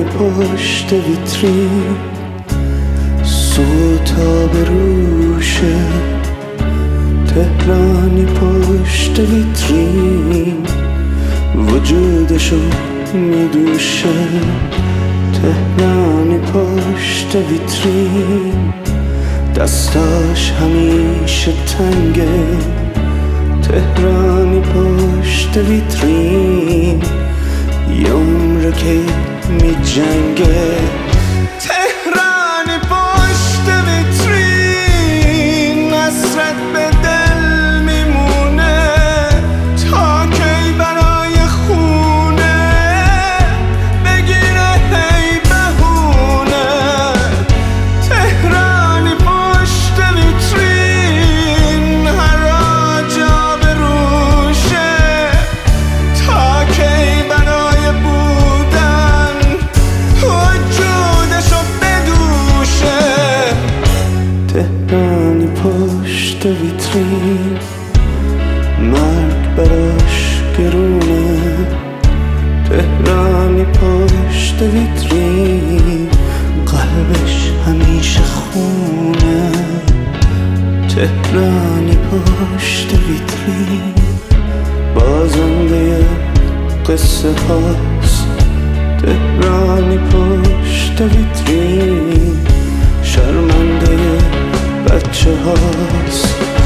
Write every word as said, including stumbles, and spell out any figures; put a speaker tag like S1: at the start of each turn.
S1: پشت ویترین، سوتا به روشه، تهرانی پشت ویترین، وجودشو میدوشه. تهرانی پشت ویترین، دستاش همیشه تنگه. تهرانی پشت ویترین، یه عمره که می جنگه. تهرانی پشت ویترین، حسرت به دل میمونه. تا کی برای خونه بگیره هی بهونه. تهرانی پشت ویترین، هر جا بروشه. تا کی برای بودن وجودشو بدوشه. تهرانی پشت ویترین، مرگ براش گرونه. تهرانی پشت ویترین، قلبش همیشه خونه. تهرانی پشت ویترین، بازنده قصه هاست. تهرانی پشت ویترین، شرمنده بچه هاست.